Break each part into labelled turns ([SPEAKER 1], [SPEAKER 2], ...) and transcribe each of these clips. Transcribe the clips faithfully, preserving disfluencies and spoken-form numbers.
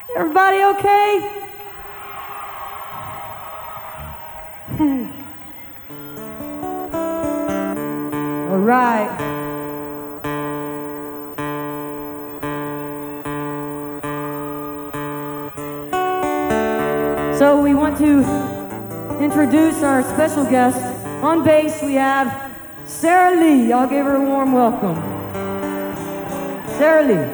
[SPEAKER 1] Everybody okay? All right. So we want to introduce our special guest. On bass we have Sarah Lee. I'll give her a warm welcome. Sarah Lee.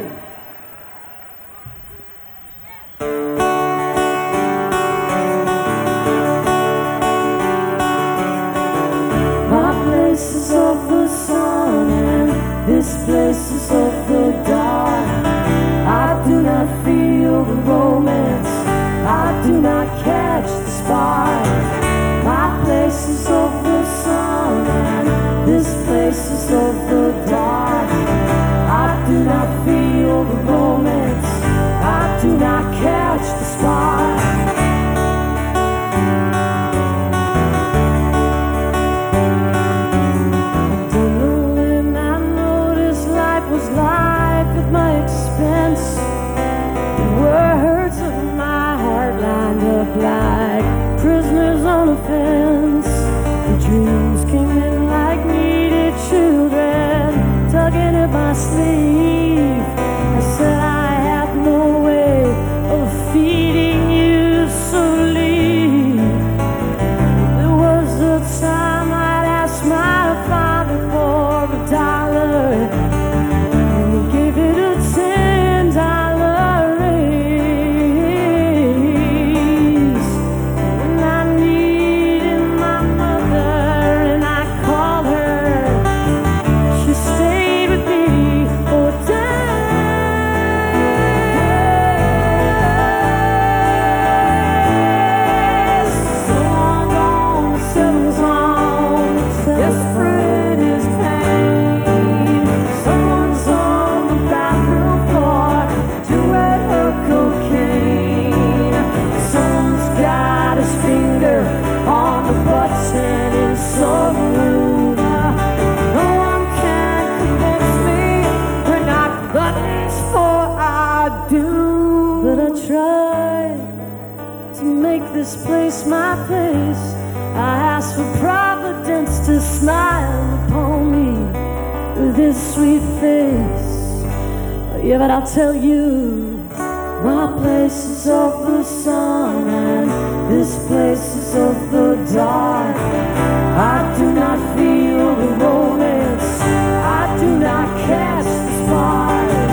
[SPEAKER 2] This is of the sun and this place is of the dark. I do not feel the romance, I do not catch the spark. My place is of the sun and this place is of the dark. I do not feel the romance, I do not catch the spark. Like prisoners on a fence, the dreams came in like needed children, tugging at my sleeve. I said I have no way of feeding you, so leave. There was a time I'd ask my father for a dollar, and he gave it a ten dollar raise. But I try to make this place my place. I ask for Providence to smile upon me with his sweet face. Yeah, but I'll tell you, my place is of the sun and this place is of the dark. I do not feel the romance, I do not catch the spark.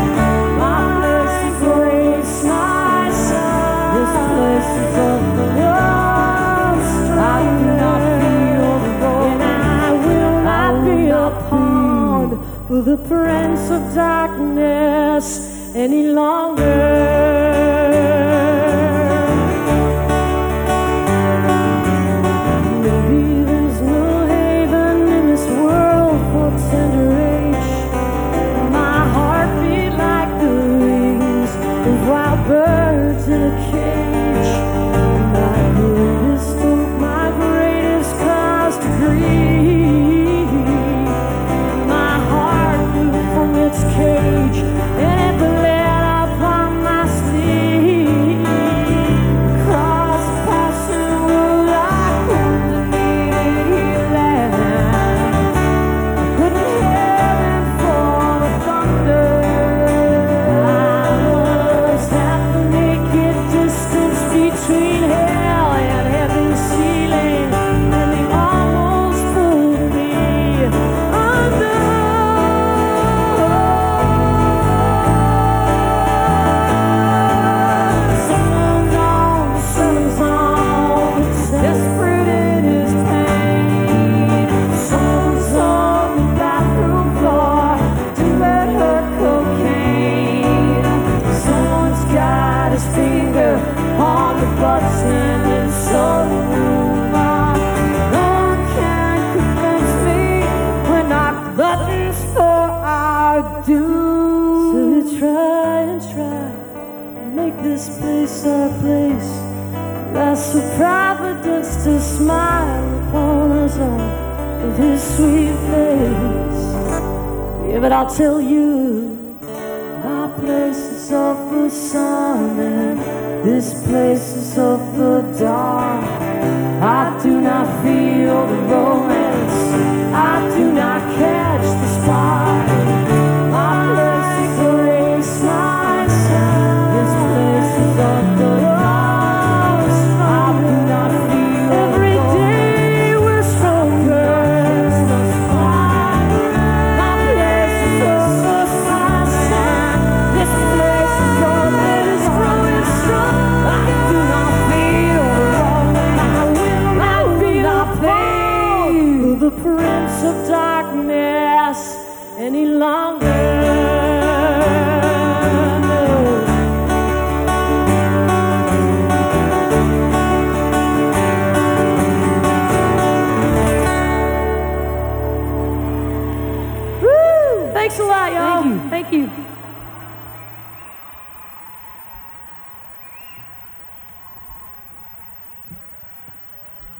[SPEAKER 2] For the Prince of Darkness any longer. Maybe there's no haven in this world for tender age. My heart beat like the wings of wild birds in a cage. My greatest hope, my greatest cause to grieve. Its cage and it bled upon my sleeve. Across the passing road I couldn't heal and I couldn't heaven for the thunder. I was half the naked distance between hell and heaven's ceiling, and they almost pulled me under. This place our place, that's for Providence to smile upon us all with his sweet face. Yeah, but I'll tell you, my place is off the sun and This place is of the dark. I do not feel the romance.